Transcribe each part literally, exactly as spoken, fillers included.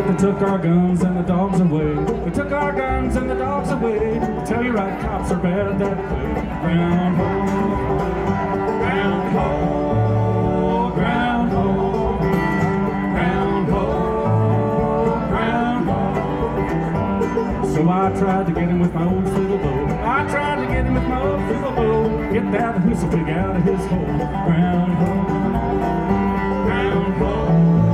but they took our guns and the dogs away. They took our guns and the dogs away. Tell you right, cops are bad that way. Groundhog, groundhog, groundhog, groundhog, groundhog. So I tried to get him with my old fiddle bow. I tried to get him with my old fiddle bow. Get that whistle pig out of his hole. Groundhog, groundhog.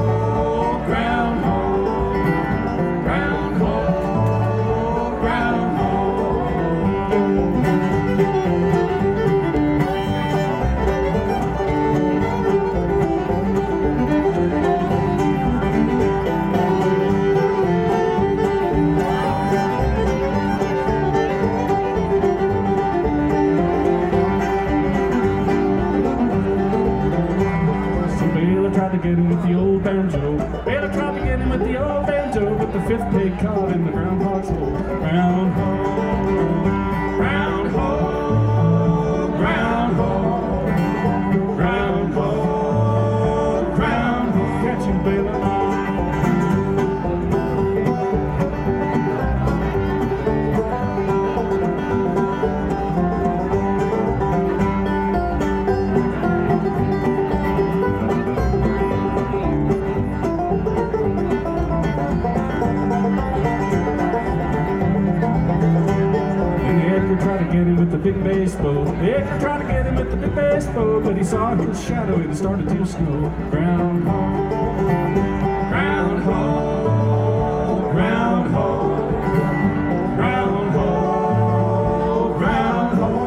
Get him with the old banjo. Baylor tried to get him with the old banjo, but the fifth pig caught in the groundhog's hole. Groundhog, groundhog, groundhog, groundhog, groundhog. Catch him, Baylor. Get him with the big bass bow. Edgar tried to get him with the big bass bow, but he saw his shadow and it started to snow. Groundhog, groundhog, groundhog, groundhog, groundhog.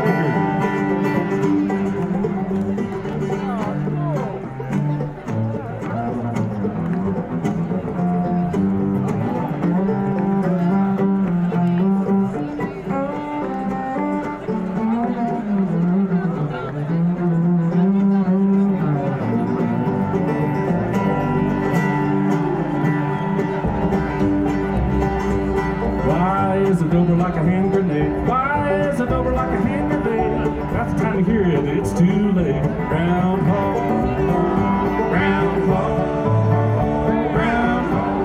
Is it over like a hand grenade? Why is it over like a hand grenade? That's the time to hear it, it's too late. Groundhog, groundhog, groundhog,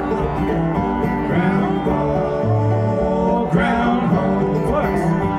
groundhog, groundhog, flex.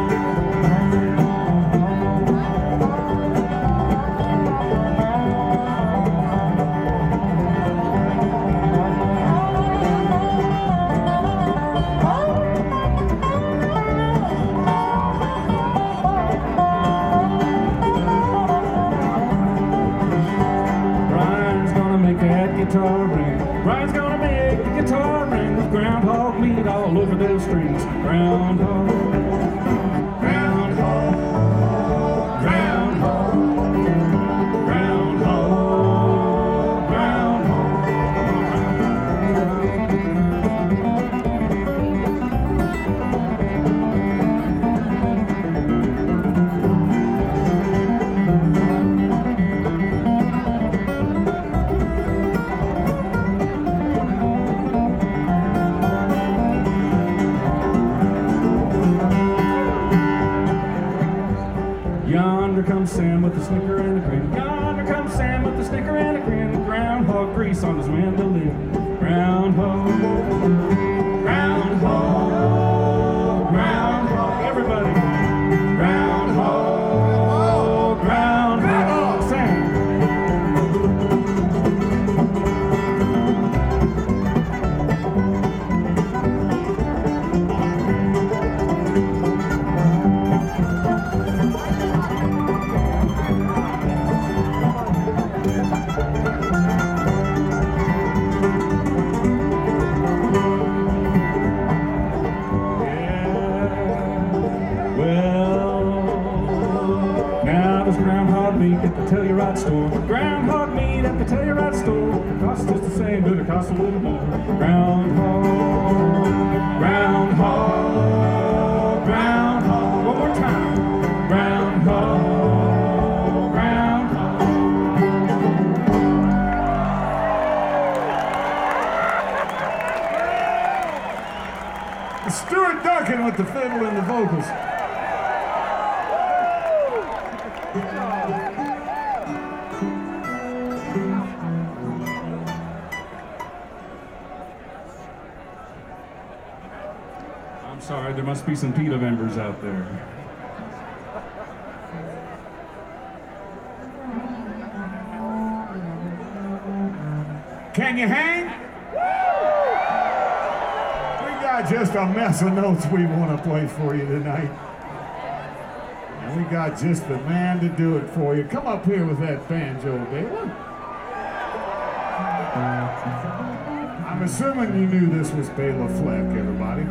Guitar ring. Brian's gonna make the guitar ring with groundhog meat all over those strings. Groundhog, groundhog, groundhog, groundhog, groundhog. Yonder comes Sam with a snicker and a grin. Yonder comes Sam with a snicker and a grin. Groundhog grease on his mandolin. Groundhog, groundhog, groundhog. Everybody. Groundhog, groundhog. Sam. Groundhog meat at the Telluride store. Groundhog meat at the Telluride store. It costs just the same, but it costs a little more. Groundhog, groundhog, groundhog. One more time. Groundhog, groundhog. Stuart Duncan with the fiddle and the vocals. there must be some PETA members out there. Can you hang? We got just a mess of notes we want to play for you tonight. And we got just the man to do it for you. Come up here with that banjo, David. I'm assuming you knew this was Bela Fleck, everybody.